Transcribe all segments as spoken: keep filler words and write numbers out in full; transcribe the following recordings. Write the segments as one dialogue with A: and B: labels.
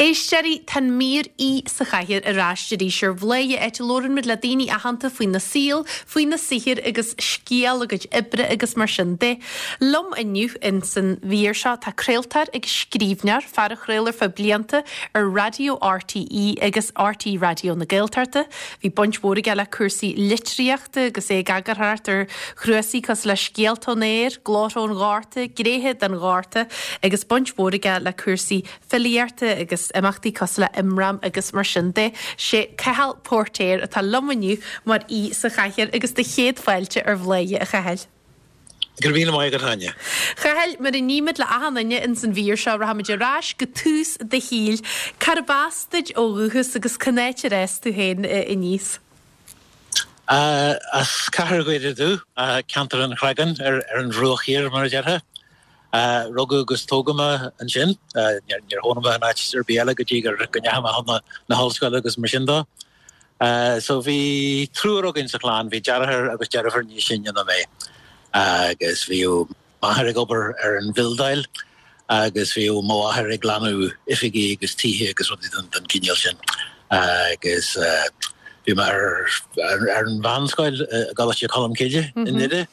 A: Éistearí tan mír í sa chaithir a ráistearí seir bléie et lóran mid le daoine a hananta faoin na síl, faoin na sihir agus scéal agus ibre agus mar sin de. Lom aniu in san bhír seo tá creaaltar ag scríbnear fear a chréalar fa blianta ar Radio R T E agus R T Radio na Gaeltarta. Bhí buint bóra geile cursaí litríochta agus é gagarthart ar chruasaí cos le scéaltónéir, glórón gáirta, gréhead an gáirta agus buint bóra geile le cursaí filiarta agus amachtaí cos le imram agus mar sin de. Sé cehal portéir atá lomaniu mar í sa chaithir agus de chéad fáilte ar bléie a chaheil.
B: Gur bhína mai gur haine.
A: Chaheil mar in nímid le ahananne in san bhír seo rahamid rás go tús de híl carbástaid ó ruchas agus canéite réis tú héin i níos.
B: Uh, as cahar goidir dú, uh, cantar an chragan ar, ar an rúach hir mar a dheartha. Uh, Rogu agus tógama an sin, uh, níor hónama an áit ar biela go dtí gur gneama hana na hallscoil agus mar sin dá. Uh, so bhí trúr ogin sa chlán, bhí dearthar agus dearthar ní sin na mé. Uh, agus bhíú maithar ag obair ar an bhildail, agus bhíú móithar ag glanú ifigí agus títhe agus rudí den cineal sin. Uh, agus uh, bhí mar ar, ar an bhanscoil uh, galas sé colm céide in nide.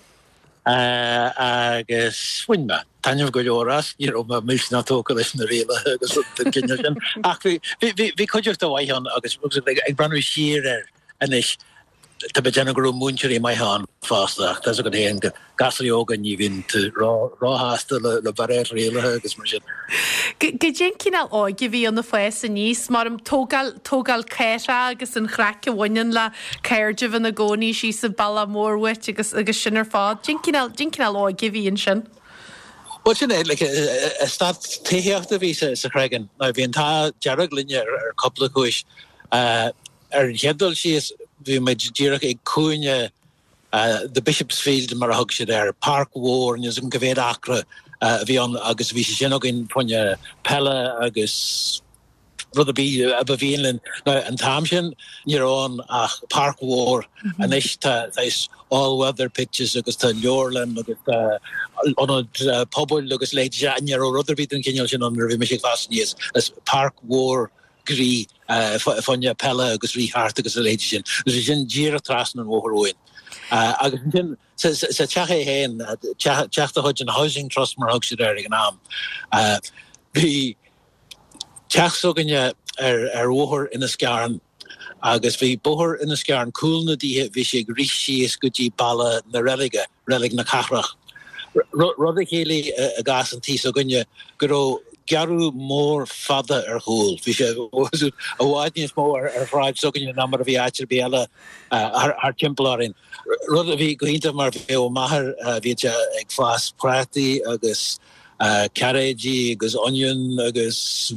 B: Uh, agus winma tanmh go leoras ní ó mis na tóca leis na réile agus cinne sin ach bhí coideocht a bhaithán agus ag branú siar ar inis tá be déanana gurú múntirí maián fásteach tá go héan go gasaíoga ní bhín ráthasta le le baréir réalathe agus mar sin.
A: Go dé cinál áige bhí an na foies a níos mar am tógal tógal céire agus an chreice bhainean le céirde na gcónaí sí sa balla mórhuiit agus agus sin ar fád. Dé cinál áige bhí an sin?
B: Well, sin é, like, a stad téíochta bhí sa chreigean. Ná bhíon tá dearag linne ar coppla chúis. Ar cheadal síos bhí méid díreach ag cúine the Bishopsfield mar a thug sé ar Park War níos an go bhéad acra bhí an agus bhí sé sin agin poinne pelle agus rud a bí a bhíonlinn an tam sin níorán ach Park War an is tá is all-weather pictures agus tá leorlan agus an pobl agus leid níor ó rud a bhí an cineal sin an bhí me sé glas níos as Park War grí fanne pelle agus ríhart agus a leid sin. Dus sin díra trasan an óharróin. Agus sin sa techa héin teachta chuid an Housing Trust mar thug siad ar an am. Bhí teachsóganne ar óthar ina scaran agus bhí bóthar ina scaran cúlna díthe bhí sé rís síos go dtí balla na relige, relig na cathrach. Rud a chéala a gas an tís a gunne go Garu mór fada ar húl. Bhí sé a bháid níos mó ar fráid sogan na mar a bhí áitir béala ar timpplarin. Rud a bhí gohínta mar bhí ó maithar bhí ag fás prátaí agus caréidí agus onion agus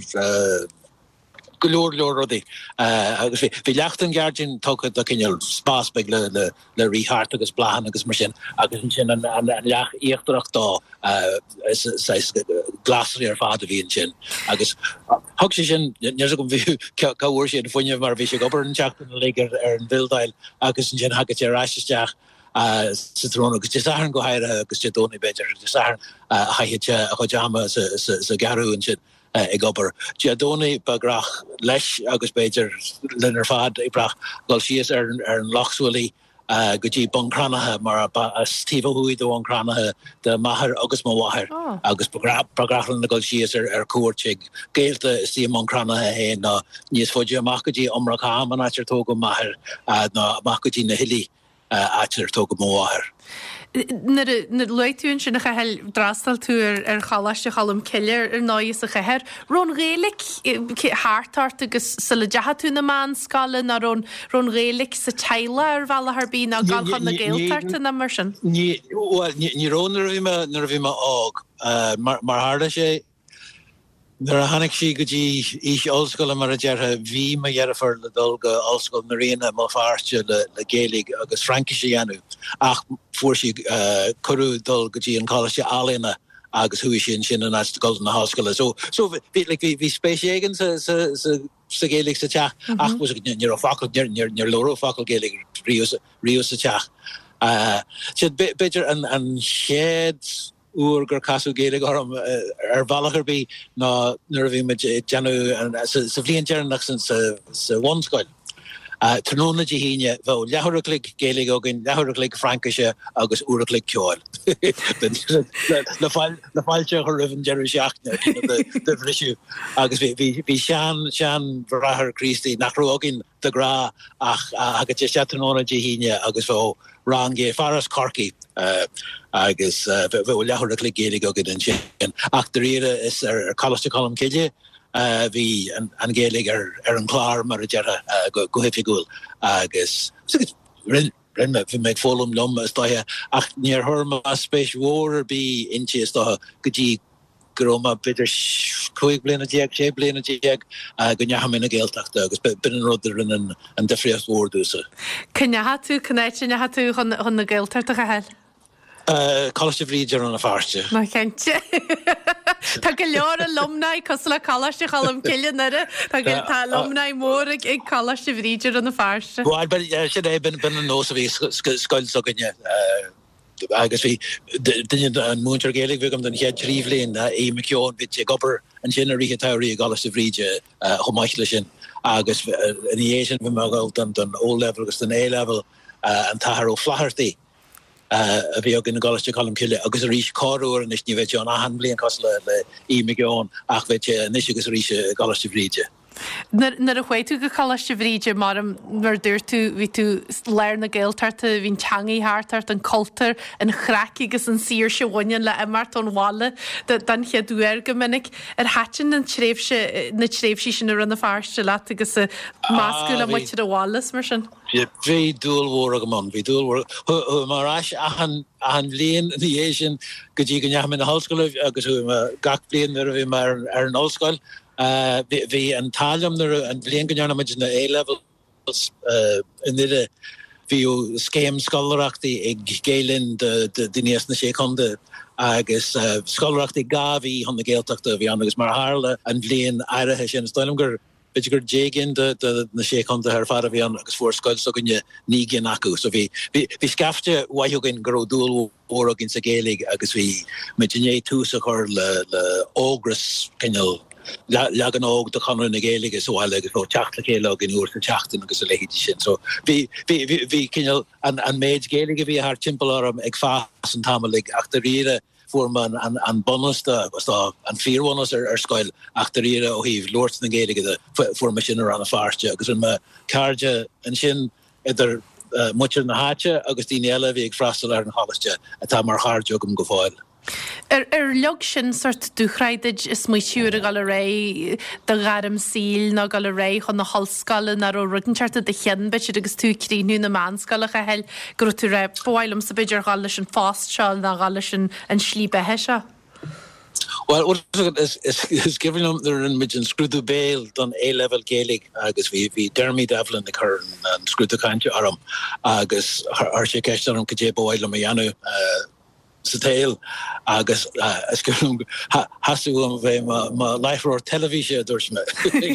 B: golóir leor rudaí. Agus bhí leachtan gardin tócha do cineal spás beag le le le ríthart agus blahan agus mar sin agus sin an leach íochtarach dá glasaí ar fád a bhíon sin. Agus thug sé sin níos go bhí cabhúir sé an foiineh mar bhí sé gobar an teachtain na léigear ar an bhildail agus sin hagat sé ráisisteach sa trón agus desáhan go haire agus te dóna beidir desáhan haithete a chuideama sa garú an sin. Ag obair. Diadóna bagrach leis agus beidir lenar fad ag brach gáil síos ar an lochsúlaí go dtí buncranathe mar a Steve Huid ó an cranathe de maithar agus má wathair agus bagrachlan na gáil síos ar cuairteig géalta sí an cranathe héin ná níos fóide amach go dtí omracham an áitir tóga maithar ná amach go dtí na hilí áitir tóga má wathair.
A: Na leitún sin a chaheil drastal tú ar chalaiste chalam ciir ar náis a chair. Rón rélik háart agus sa le deha tú na man scala na rón rélik sa teile ar bhela ar bí ná galchan na géaltarta na mar sin?
B: Ní rón nar bhí me ág mar háda sé Nar a hannig sí go dtí ís olscoil mar a deartha bhí me dhearafar le dulga olscoil na réine má fáirte le le Gaeilge agus Frankise dhéanú ach fuair sí curú dul go dtí an cálaiste Alína agus thuí sin sin an as gold na háscoile. So so bhí like bhí spéisiagan sa sa sa Gaeilge sa teach ach was níor a facail níor níor lóró facail Gaeilge ríos ríos sa teach. Uh, Siad beidir an an chéad úr gur casú géile orm ar bhalagar bí ná nuair a bhí me deanú sa bhliain dearnach san sa bhanscoil. Tróna de híine bh lehoraclic géig agin lehoraclic Frankise agus úraclic ceáil. Na fáilte chu rih deú seachna de bhrisisiú agus bhí sean sean bhrathir Christí nach agin de gra ach agus te tróna de híine agus bh rangé faras Corky agus bh lehoraclic géig agin an sin. Ach de riire is ar Colaiste Colm Cille. Uh, vi an, an gélig ar, ar an chlár mar a djara uh, go, go hefigúil agus rin me fi meid fólum lom as dahe ach níor thurma a spéis mhór bí inti is dahe go dtí groma bidir chuig bliana diag sé bliana diag uh, go neacham ina géaltachta agus bin an rudidir in an, an defriast mhór dúsa.
A: Cynneha tú, cynneid cynneha tú chun na géaltarta a hel?
B: Uh, Colaiste Bhríde an a fáiste.
A: Na chente. Tá go leor a lomnaid cos le Colaiste Colm Cille nare tá go tá lomnaid mór ag Colaiste Bhríde an a fáiste.
B: Well, but sé é bin bin an nós a bhí scoil soganne agus bhí duine an múntar géalaigh bhigam den chead tríomhlíonn é meiciún bit gopur an sin a ríthe tairí a Colaiste Bhríde chomáisle sin agus in éisian bhí meáil den ó-level agus den A-level an tahar ó flahartaí. a bhí agin na Colaiste Colm Cille agus a rís cáúir an is ní bheith an ahan blion cos le le í meán ach bheith níos agus a rís Colaiste Bhríde.
A: Nar a chuid tú go Colaiste Bhríde mar mar dúir tú bhí tú leir na géaltarta hín teangaí háart an cultar an chraci agus an sír se bhaine le imart an bhála dan cheadúir go minic ar hatin na tréimhse na tréimhsí sin ar an na fáiste leat agus a máscúil a muid a bhálas mar sin.
B: Bhí dúil mhór a go man, bhí dúil mhór mar ais ahan ahan blion na éisian go dtí go neacham na hallscoil agus gach blion ar a bhí mar ar an hallscoil. Uh, vi an talm er an blian ganna me na A-level uh, in ide vi skeim sskolarachti ag gélin de de dinies na sékonde agus uh, sskolarachti gavi hon na géeltachta vi an agus mar haarle an blian airithe sin stoilmgur bigur jégin de de na sékonde her far vi an agus voorskoil so gonne nígin acu so vi vi skafte waigin gro doel orgin sa gélig agus vi mené tú a chor le le ogras kenjal legan óg de chunar na géige so agus ó teachla céile in úr teachtain agus a lehéidir sin. So bhí bhí cinneal an méid géige bhí th timpplaarm ag fás an tamlaigh ach de riire fuórman an an bonasta an fíorhanas ar ar scoil ach de riire ó híh Lord na géige de fuórma sin ar an a fáste agus an me cairde an sin idir muir na háte agus tíine eile bhí ag freistal ar an halaiste a tá mar cháirdeogum go fáil.
A: Er er log sin sort dúchraidid is mu siúr a gal ré de garm síl na gal ré chun na hallscalle na ó rudencharte de chean bit agus tú críú na manscalle a hel gur tú ra bhilm sa beidir gal sin fástseall na gal sin an slíbe heise.
B: Well, what is is, is giving them their in midgen screwed bail done A-level Gaelic agus vi vi Dermy Devlin the current and screwed the country arum agus ar sé kearum ke boil me anu sa tail agus askum hasú ve ma ma life or television durs me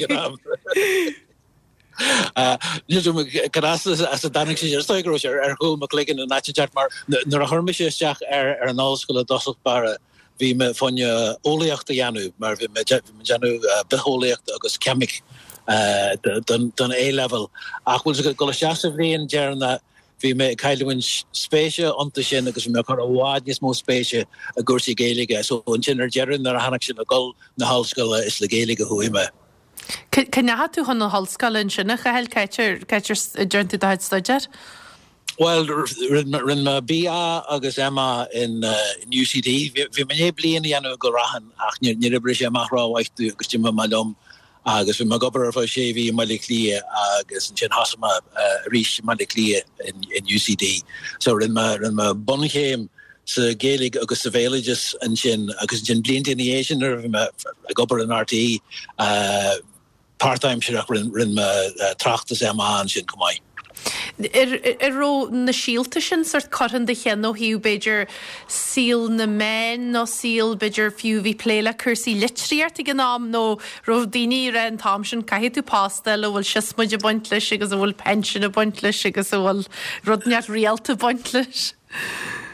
B: Caras as a danig sé stoigro ar hol McLegan an nachart mar nar a hormise seach ar ar an allskole doselbare vi me fanja oleachta janu mar vi me janu beholeacht agus chemic dan dan A-level ach wil go vi jarna vi me kailwin spéise onta sin agus me chu aháidnis mó spéise a gursi géige so an sin ar jerin ar a hanach sin a gol na hallscoile is le géige huime.
A: Can tú hon na hallscoile in sinna a hel keitir keitir joint daid stoidir?
B: Well, rin ma B A agus Emma in uh, in U C D vi me blian anu go rahan ach ni ni bri marrá waitú agus ma malom agus vi ma gobar fa sé vi mal lia agus sin hasma ri mal lia in in U C D so rin ma rin ma bonhéim sa Gaelig agus sa villages an sin agus sin blintiation er vi ma gobar an R T uh, part-time si rin rin ma uh, trachtas Emma an sin komai.
A: Er ro na síalta sin sort coran de chéan ó hiú beidir síl na men nó síl beidir fiú hí pléile cursaí litríart i gnáam nó ro daoine ra an tám sin caiithú tú pástal a bhfuil sismuid a buint leis agus a bhfuil pension a buint leis agus a bhfuil rudneart réalta buint leis.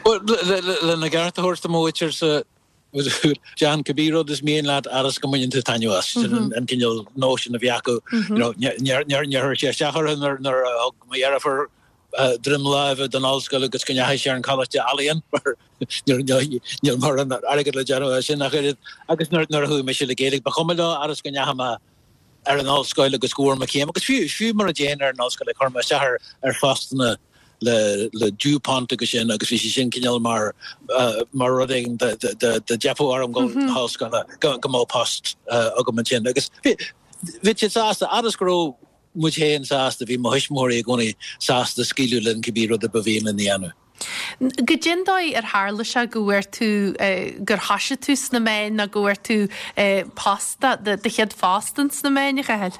B: Well, le na garta horsta moitir sa was John Kabiro this me and lad aras coming into Tanuas and can you notion of Yaku, you know, near near near Shahar and their my for Drim Live than all school gets can you share in college to Alien or you're more than that arrogant generation. I guess not know who Michelle Gaelic, but Homelo aras can Yahama ar an all school go score McCain because few few more Jane ar an all school like Horma Shahar are fast in the le le dupont agus sin agus vi sin cinál mar mar rudding de de de Jeffo arm go house go go go post agam sin agus vit sásta adas gro mu hen sásta vi mohismóí goni sásta skilulin kibí rud a bavin in anu.
A: Gejindai ar hála se gohfuir tú gur hasise tú sna mé na gohfuir tú pasta de chead fastans na mé head.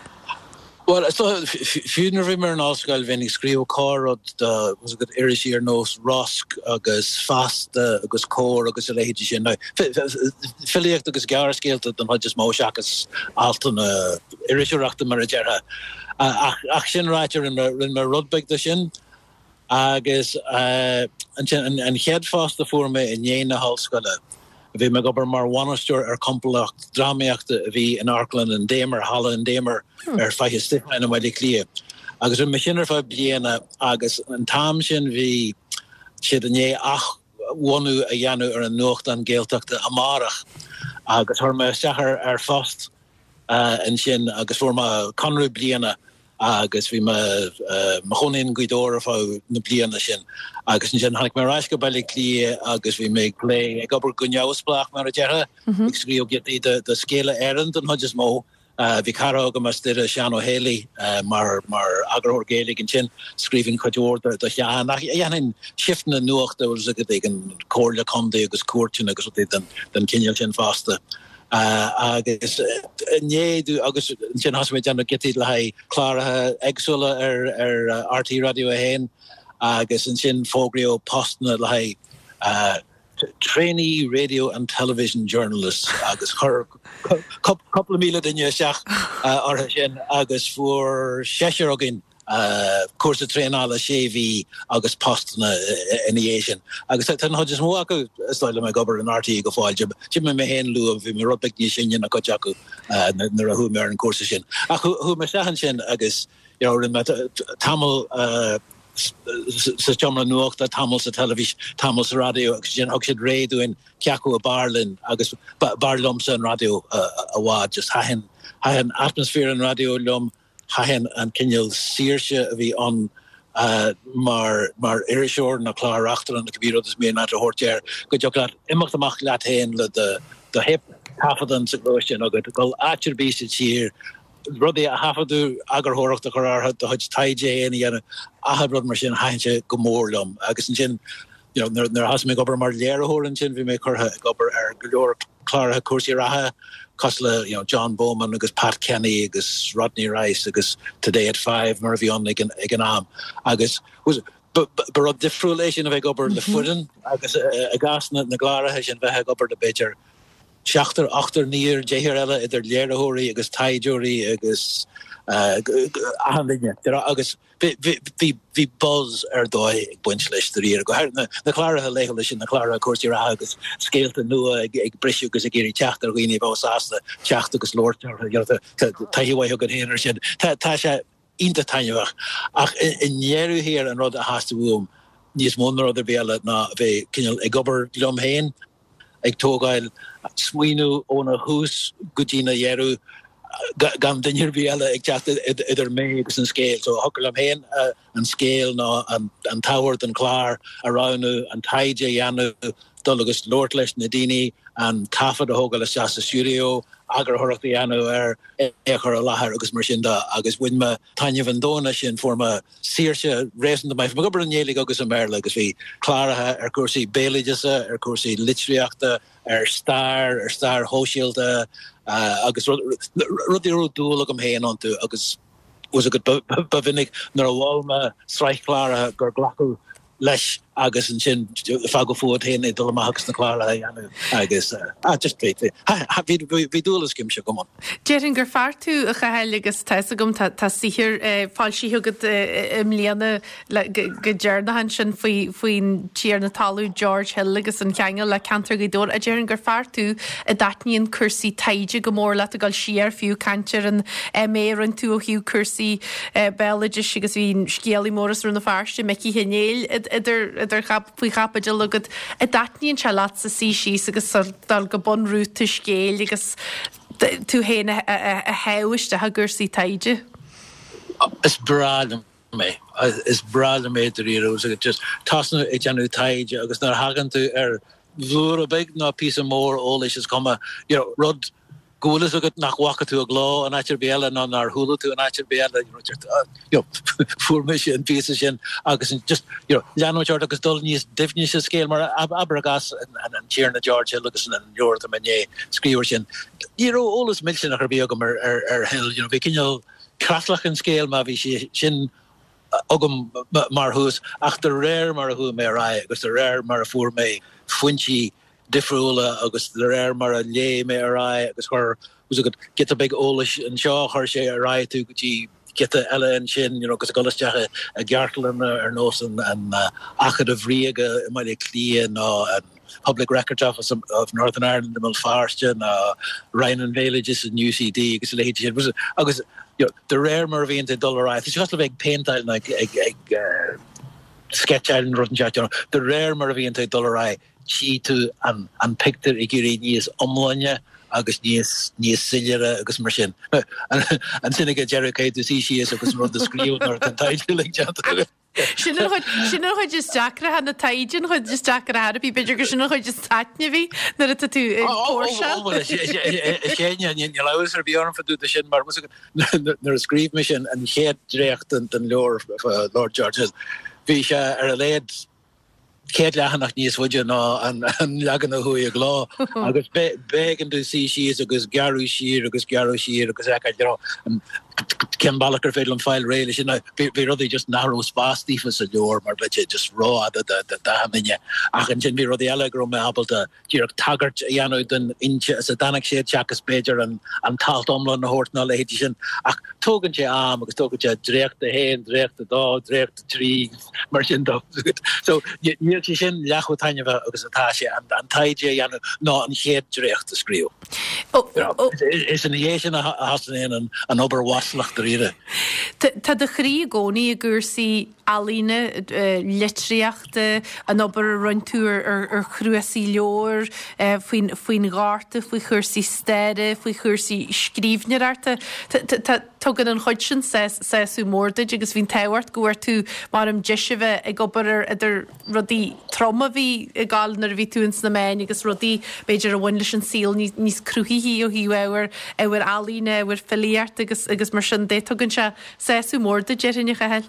B: Well, so funeral rimmer and all when he screw car the was a good Irish ear nose Rosk agus fast agus core agus a lady now Philly agus gar scale than just mo shakas Alton Irish rocked marajera action writer in in my rudbig the shin agus uh and and head fast the for me in Yena Hall school. Vi me gober mar Wanaster er kompelacht dramaachte vi in Arkland en Damer Halle en Damer er fa stiff en wat die klie. Agus een machinner fa bliene agus een tamsinn vi sidné ach wonu a janu er een nocht an geeltakte amarach agus har me secher er vast en sin agus voor ma kanru bliene agus vi me machonin guidor of na bliene sin agus sin han ik me raske bailí klie agus vi me play ik ober gunjausplach mar a jere ik skri get de de skele erend an hodges mo vi karo go mas de Sean O'Haley mar mar agrorgaelig en sin skriving kajor de ja nach ja in shiftende nocht der was ik tegen koorle komde agus koortjen agus den den kinjel sin vaste Uh, agus né du agus sin has me an getí le ha clara exula ar ar uh, R T radio a hen agus an sin fógrio postna le ha uh, trainee radio and television journalist agus her couple of mile dinne seach uh, or sin agus for Cheshire agin Uh, course trainala sévi agus postna in the Asian agus tan hodges mo aku style my gober an R T go fáil jib jib me hen lu vi me rubik ni sin na kojaku na hu me an course sin a hu me sahan sin agus you know in Tamil uh sa chomla nuach da Tamil sa television Tamil sa radio agus jin hoksid radio in Kyaku a Barlin agus Barlumsa an radio a wa just hahen hahen atmosphere in radio lum hahen an kinjal siersje vi on uh, mar mar Irishor na klar achter an de kabiro dus me na de hortjer go joklat immach amach laat heen le de de hip hafadan se glotion og go atcher be hier rudi a hafadu agar horoch de korar hat de hut taije en yen a had rod machine haintje gomorlum agus sin you know there there has me gober mar lere horen sin vi me kor gober er glor klar kursi raha Cosla, you know, John Bowman, agus Pat Kenny, agus Rodney Rice, agus Today at Five, Murphy on again, again, um, agus was, but but a differulation of a gober the footen, agus a gas na glara has in vehe gober the better. Schachter achter near Jehirella, either Lerahori, agus Taijori, agus uh, Ahandinja. There are agus vi vi vi buzz er doi bunchlish the year go na the Clara legalish in the Clara of course you're agus scale to nu ag brishu agus a geri chachter we need boss asta chachter agus lord you know the tahi way good here said tasha inta tanya ach in yeru here and rod has to room nis monor other bela na ve kinel a gober glum hen ag togail swinu ona hus gudina yeru gan dinner biela ag chat idir me agus an scale so hokkel am hen uh, an scale no an an tower and clar around an taije yanu dolagus lordlesh nadini and kafa de hogal as studio agar horach yanu er echer lahar agus marshinda agus winma tanya vandona sin forma siersha reason my gober nyelig agus amerla agus vi clara er kursi baileyjasa er kursi litriachta er star er star hoshilda Uh, agus rudi ro doel am hen on to agus was a good bavinnig nar a walma strike clara gur glaku lesh agus an sin fa go fud hen do agus na chlála agus just pe vi dúlas gim se gomon.
A: Jerin gur far tú a chaheil agus te gom tá sihir fáil síthgad im líana go dearna han sin faoin tíar na talú George Hill agus an cheangal le cantar go dó a Jerin gur far tú a datníon cursaí taide go mór le a gáil siar fiú cantir an mé an tú ó hiú cursaí beileidir agus hín scéalaí móras rún na farste meici hinnéil idir faoi chapaidir lugad a datníonn se leat sa sí síos agus dal go bonrú tu scéal agus tú héna a heiste ha gursaí taide.
B: Is brad me is brad me ri just tasna e janu taide agus nar hagan tú er vlúr a big na pí mór ólis is komme you know rod golas agat nach waka tú a glá an atir béla ná nar hula tú an atir béla you know formation and pieces sin agus just you know Jano George agus dul níos definition scale mar abragas and and Tierna George agus an Jordan Manye skriwer sin you know alles milsin nach beagam er er er hel you know we kinjal kraftlach in scale ma vi sin ogum mar hús ach de rare mar hu me rai agus de rare mar for me funchi differula agus de rare mar a lé me rai agus her was a good get a big olish and shaw her she rai to g get the ella and shin you know because golas jache a gartlen er nos and and achad of riega my clear no and Public Records Office of, of Northern Ireland the Mulfarston uh Ryan Villages and U C D because it was agus you know the rare Mervyn to dollar right it's just a big paint out like a uh, sketch out in rotten chat you know the rare Mervyn to dollar right chi to and and picked it iguri is omlanya agus níos níos silere agus mar sin an sinnig a Jericho to see she is agus rud the screen or the title like chat
A: Sin sin chuid just Jackra han na taidin chuid just Jackra Harpy beidir go sin chuid just tatne bhí na a tú
B: sé ní leis ar bíorn fa dú de sin mar mu nar a scríb mission an chéad drécht an den leor Lord George hí se ar a léad céad lechan nach níos fuide ná an legan a hui a glá agus began tú sí síos agus garú sír agus garú sír agus eá Ken Balaker fedel an file réile sin vi rudi just narrow spástífas a door mar bit just raw da da da haminje ach an sin vi rudi allegro me abel de Dirk Taggart janu den inche as a danig sé chakas Beger an an talt omlan na hortna le sin ach togen je am agus togen je drecht de heen drecht de da drecht de tri mar sin do so je sin lachwo tanja agus atá an an taide janu ná an héad drecht te skriw is an hésin a hasan an an oberwaslach de rire.
A: Tá de chrí gcónaí a gursaí alíne litriachta an obair runúr ar chruasí leor faoin gáta faoi chuirsaí steire faoi chuirsaí scríbnearta tugan an chuid sin séú mórdaid agus bhín tehart goir tú mar am deisibh ag obair idir rudí trauma bhí i gáilnar bhí túns na main agus rudí beidir a bhain leis an síl níos cruúthaí ó hiíhhar ahar alíne ahar filiart agus agus mar sin dé tugann se séú mórda deirine chaheil.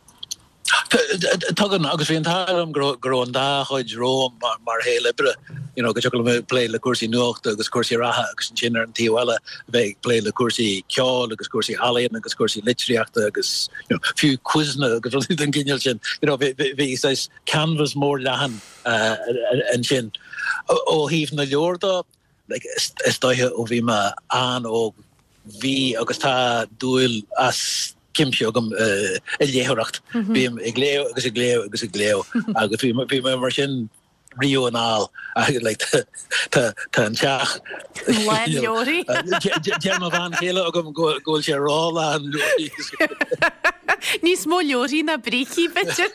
B: Tugan agus bhí antám gro an dá chuid róm mar hé libre you know go me play le cuasí nuachta agus cuasí ratha agus an sin ar an tíhile bheith play le cuasí ceáil agus cuasí alíon agus cuasí litriachta agus you know fiú cuisna agus rud an giniil sin you know bhí sais canvas mór lehan an sin ó híomh na leorda like is dóithe ó bhí me an ó bhí agus tá dúil as Kimsio gom uh, léhoracht bím ag léo agus ag léo agus ag léo agus bhí bhí mar sin Rio an all like tá an teach
A: leóí
B: Gemma van chéile agam ggóil sé rála an
A: níos mó leorí na bríí bitte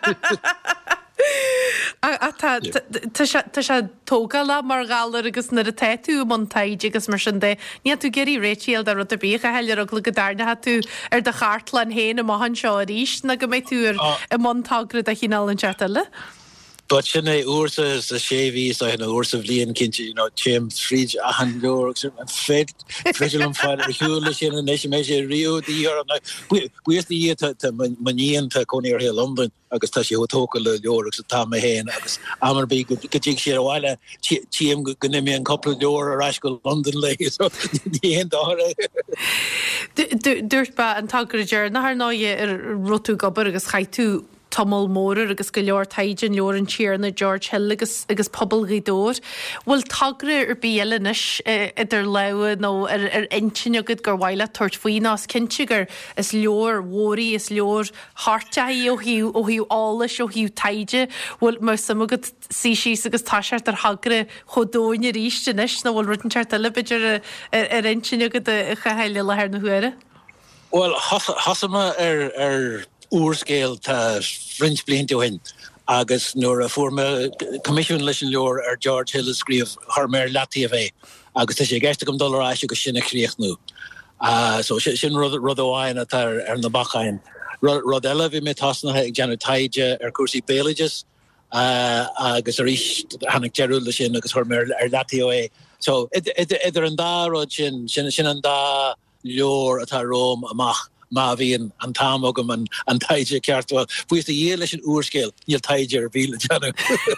A: Tá sé tóga le mar gálar agus na a teú man taide agus mar sin dé ní tú geirí réitial ar rud a bícha heilear a glu go darna ha tú ar de chartlan héin a mahan seo a ríist na go méid túr i mtágra a chinál an chatile.
B: But sinna úrsa is a séhís a hinna úrsa bblion cinnte you know James Fridge a han leor an fed freidir an fáil ar hiúla sin an éisi méid sé Rio dí ar an buíos í maníon tá coní ar hé London agus tá sé hotóca le leor agus tá a héin agus amar bí go dtí sé a bhile tíam go nimimi an coppla leor ar eis go London le so ní hen dára.
A: Dúirt ba an tagra dear nach ná ar rotú gobar agus chaitú tomol mór agus go leor taidin leor an tíar na George Hill agus agus pobl ridór. Bhfuil tagra ar bíalanis idir lewa nó ar ar intin agad gur bhhaile tuairt faoin as cinsegur is leor mhórí is leor hartaí ó hiú ó hiú álas ó hiú taide bhfuil mar samagad sí sí agus táseart ar hagra chodóin ar rístenis nó bhfuil rutinseart a libidir ar intin agad a chaheile le na huaire?
B: Well, hasama ar ar oerscale ta French bliinte hin agus nuair a forma commission leis an leor ar George Hill scríomh harmer lati a agus tá sé gceiste gom dul ráis agus sinna chríocht nú. Uh, so sin rud rud óháin a tar ar na bachain. Rud eile bhí mé tasnathe ag deanú taide ar cuasaí béalages uh, agus a rís hanig dearú le sin agus harmer ar lati a So idir an dá rud sin sin sin an dá leor atá Rome amach má bhíon an támogam an an taide ceartá. Fuis a dhé leis an úrscéil níl taide ar bhíle teanú.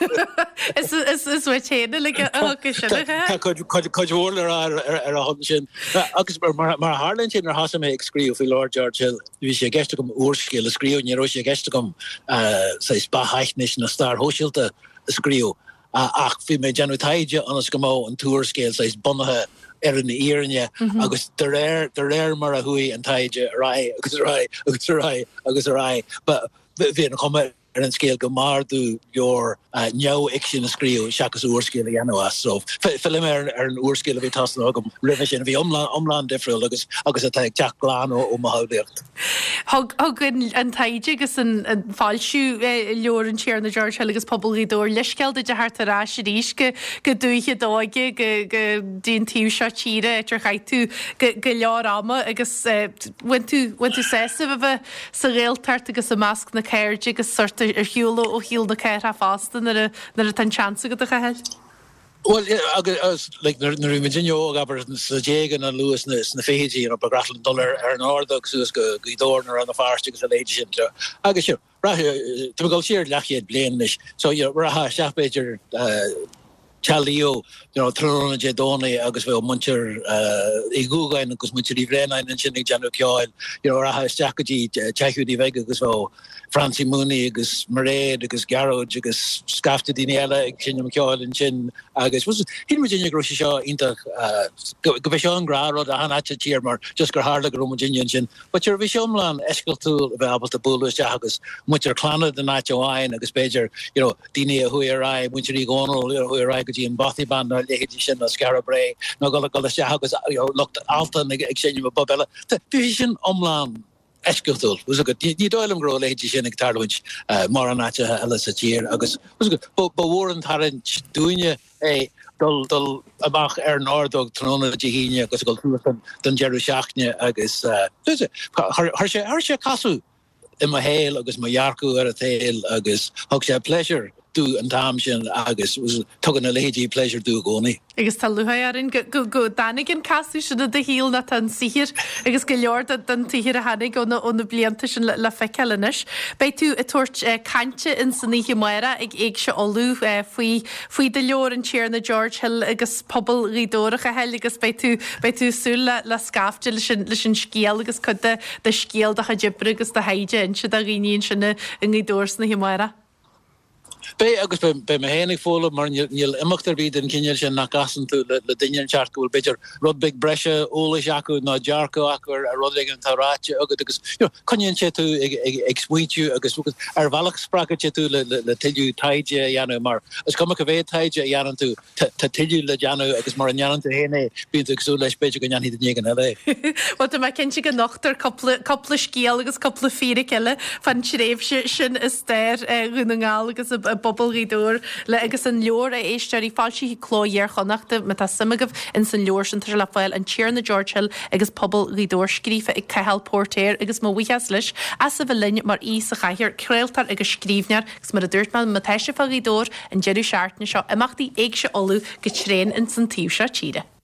A: Is is is bhfuil téanna le agus sin
B: chuidhór ar ar a hon sin. Agus mar Harlan sin ar hasam ag scríomh fi Lord George Hill. Bhí sé gceiste gom úrscéil a scríomh ní roi sé gceiste gom sa bathaichnis na star hóisiilta a scríomh. Ach bhí mé deanú taide anas go mó an túrscéil sa is bunathe ar an íirne agus de réir de réir mar a hui an taide rai agus rai agus rai agus rai but bhí an chuma ar an scéal go marú leor neo ic sin a scríú seachas úrscéil a dhéanamh so film ar ar an úrscéil a bhí tasna agam rih sin bhí omlán omlán difriúil agus agus a teag teach glán ó ó maithbíocht.
A: Thug an taide agus an fáilsiú leor an tíar na George Hill agus pobl ridór leisceil de thart ará sé ríis go go dúiche dóige go dín tíú seo tíre tar chaitú go leor ama agus bhain tú bhain tú sésa bh sa réaltart agus a másc na céirde agus sorta ar hiúla ó hiúl na ceir a fástan ar a tan chansa go a chaheil?
B: Well, agus like na na Virginia gaber sa Jagan and Lewis na na Fiji and Bagratlan dollar ar an ordog sus go gidorn an the farst agus a legend agus sure ra to go share lachiad blanish so you ra shafbeger uh Chalio, you know, Tron Jedoni, agus well Muncher, uh, Iguga, and Gusmuncher Vrena, and Chinny Janu Kyoil, you know, Raha Stakaji, Chaku di Vega, as well, Francie Mooney, agus Murray, agus Garrow, agus Scafted Diniela, Chinyam Kyoil, and Chin, agus was in Virginia Groshisha, Inter, uh, Gavishon Graro, the Hanacha Cheermar, just Garharda, Gromaginian Chin, but your Vishomlan, Escal tool, available to Bulus Jagus, Muncher Clana, the Nacho Wine, agus Bejer, you know, Dinia, who are Muncher Gonal, you know, who are in Bothy Band or Legion or Scarabray, no go go Shagas, you know, looked Alton exchange of Bobella. The vision omlan Escutul was a good you doilum grow Legion Tarwich, uh Moranacha Ellis a year, August was good. But but Warren Tarrant doing you a dull dull abach er Nordog Trona Jehinia, because go through than Jerry Shachnia, August uh Harsha Harsha Kasu in my hail, August my Yarku at a tail, August Hoksha pleasure. Do and Tamshin Agus was tugging a lady pleasure do goni.
A: Agus tal luhayarin go go danig an casú sin a de híl na tan sihir agus go leor den tíhir a hanig on on the blianta sin le fecelinis. Bei tú a tuairt cante in san níhi maira ag ag se olú faoi faoi de leor an tíar na George Hill agus pobl ridóracha heil agus bei tú bei tú súla le scafte leis sin scéal agus chuda de scéal de chajibre agus de haide in se a riíonn sinna in ridós na hi maira.
B: Bei agus be me hénig fóla mar níl imachtar bíd in cinil sin nach gasan tú le daine chartúil beidir rud big breise ólas acu ná dearco acu a rud an táráte agad agus chuinn sé tú ag smuitiú agus ar bhealach spracha sé tú le tiú taide dhéanú mar is cum go bhéh taide dhéanaan tú tá tiú le deanú agus mar an dhéananta héna bíon agsú leis beidir go neanhí nígan eile.
A: Wat me cin si go nachtar coppla scéal agus coppla fíra ceile fan siréh sin is déir runnaáil agus a bobl ridór le agus an leor a éisteir í fáilsí hí chlóíar chonachta me tá simigah in san leor sin tar le fáil an tíar na George Hill agus pobl ridór scrífa ag cehall portéir agus má bhuichas leis as sa bhfuil mar í sa chaithir creaaltar agus scríbnear gus mar a dúirt man ma teise fá ridór an jeú seaartna seo amachtaí ag se olú go tréin in san tíú se tíre.